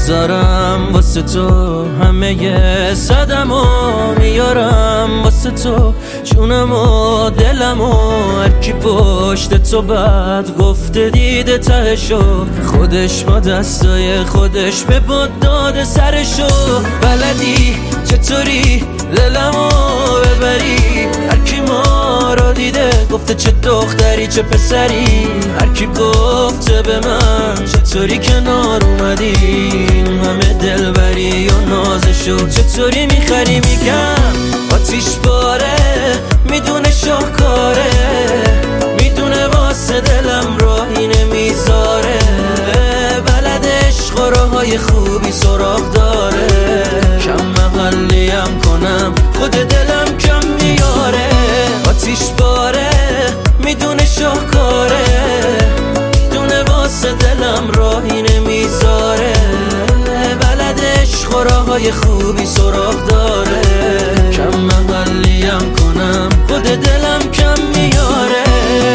میذارم واسه تو، همه صدمو میارم واسه تو، جونمو دلمو هرکی پشت تو بد گفته دیده تهشو، خودش با دستای خودش به باد داده سرشو. بلدی چطوری دلمو ببری، هرکی ما رو دیده گفته چه دختری چه پسری، هرکی گفته به من چطوری کنار اومدی، همه دلبری و نازشو چطوری میخری. میگم آتیش باره میدونه شاهکاره، میدونه واسه دلم راهی نمیذاره، بلد عشق و راههای خوبی سراغ داره، کم مقلی هم کنم خود دلم کم میاره. آتیش باره میدونه شاهکاره، میدونه واسه دلم راهی نمیذاره، بلد عشق و راههای خوبی سراغ داره، کم مقلی هم کنم خود دلم کم میاره.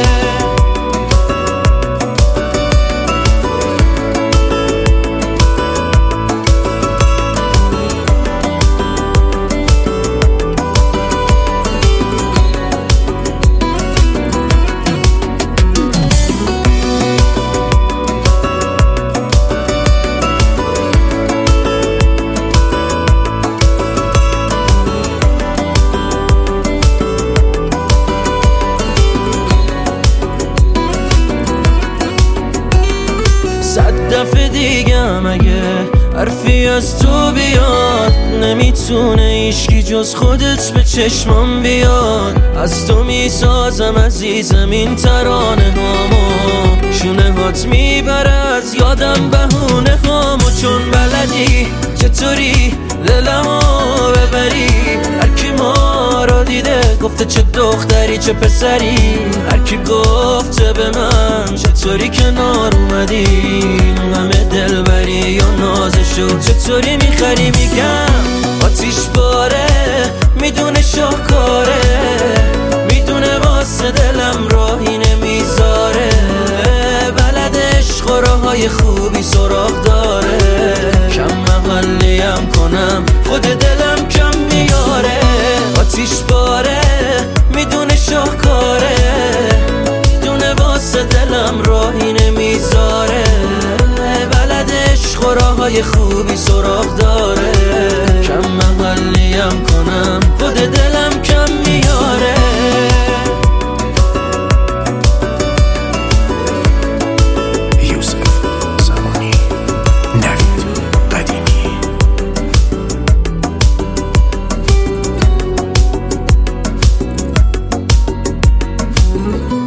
دفعه دیگه مگه حرفی از تو بیاد، نمیتونه ایشکی جز خودت به چشمم بیاد، از تو میسازم عزیزم این ترانه هامو، شونه هات میبره از یادم بهونه هامو، چون بلدی چطوری دلمو ببری، هرکی ما رو دیده گفته چه دختری چه پسری، هرکی گفته به من چطوری کنار اومدی، همه دلبری و نازشو چطوری میخری. میگم آتیش باره میدونه شاهکاره، میدونه واسه دلم راهی نمیذاره، بلد عشق و راههای خوبی سراغ داره، کم مقلی هم کنم خود دلم کم میاره. آتیش باره میدونه شاهکاره، میدونه واسه دلم راهی نمیذاره، بلد عشق و راههای خوبی سراغ داره، کم مقلی هم کنم خود دلم کم میاره. قدیمی